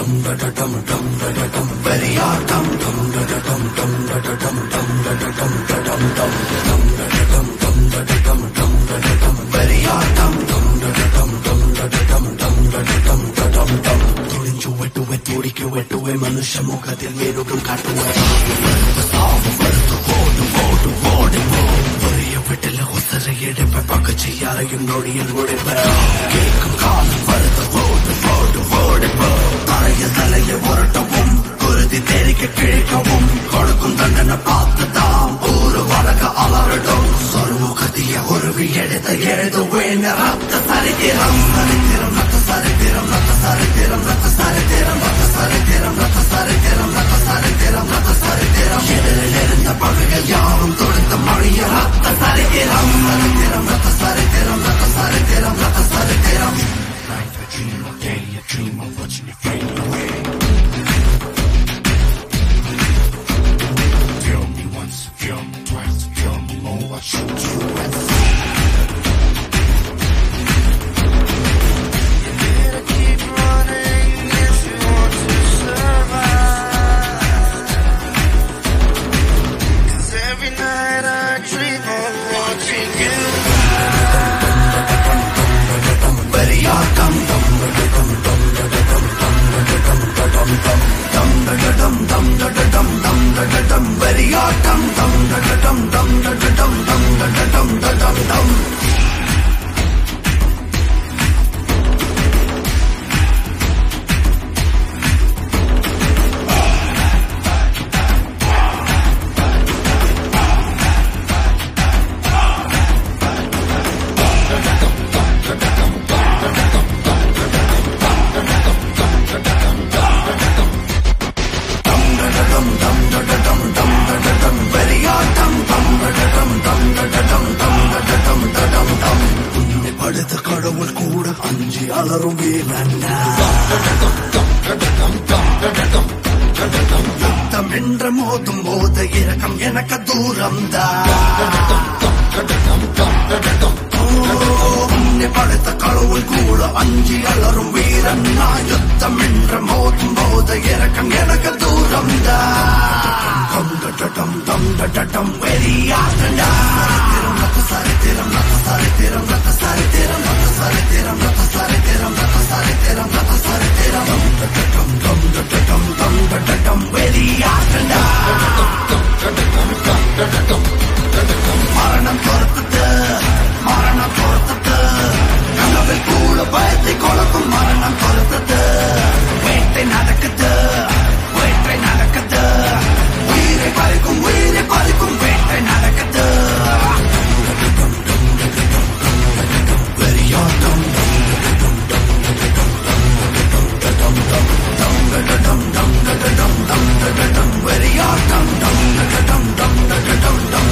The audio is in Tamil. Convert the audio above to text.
मनुष्य मुखத்தில் வேறொரு காட்டுவே வீட்டில் ஒசரை எடுப்ப பக்கச்சு யாரையும் நொடியில் உடைப்ப கேட்கும் காலம் வருது ஓடு ஓடு ஓடிப்போ தரைய தலைய உரட்டவும் குருதி தெரிக்க கிழிக்கவும் கொடுக்கும் தண்டனை பார்த்துதான் ஒரு வழக்க அலறிடும் சொர்முகதிய உருவி எடுத்த எழுதுவேன் ரத்த சரித்திரம் சரித்திரம் ரத்த சரித்திரம் ரத்த சரித்திரம் ரத்த சரித்திரம் ரத்த சரித்திரம் ரத்த சரித்திரம் ரத்த சரித்திரம் ரத்த சரித்திரம் எதிரில் இருந்த பகைகள் யாரும் தொடுத்த மொழிய ரத்த சரித்திரம் சரித்திரம் ரத்த சரித்திரம் ரத்த சரித்திரம் ரத்த சரித்திரம். Night I dream of day, I dream of watching you fade away. Feel me once, feel me twice, feel me more, I shoot you and see. மோதும் போது இறக்கம் எனக்கு தூரம் உன்னை படுத்த கடவுள் கூட அஞ்சி அலரும் வீரன் நான் யுத்தம் என்ற மோதும் போது இறக்கம் எனக்கு தூரம் தம் வெறியாட்டண்டா சரித்திரம் ரத்த சரித்திரம் ரத்த சரித்திரம் ரத்த சரித்திரம் ரத்த சரித்திரம் ரத்த சரித்திரம் ரத்த சரித்திரம் தம் வெறியாட்டண்டா மரணம் பொறுத்தது மரணம் பொறுத்தது கனவில் கூட பயத்தை கொலக்கும் மரணம் பொறுத்தது வேட்டை நடக்குது வேட்டை நடக்குது உயிரை பறிக்கும் வேட்டை நடக்குது வெறியாட்டம் வெறியாட்டம்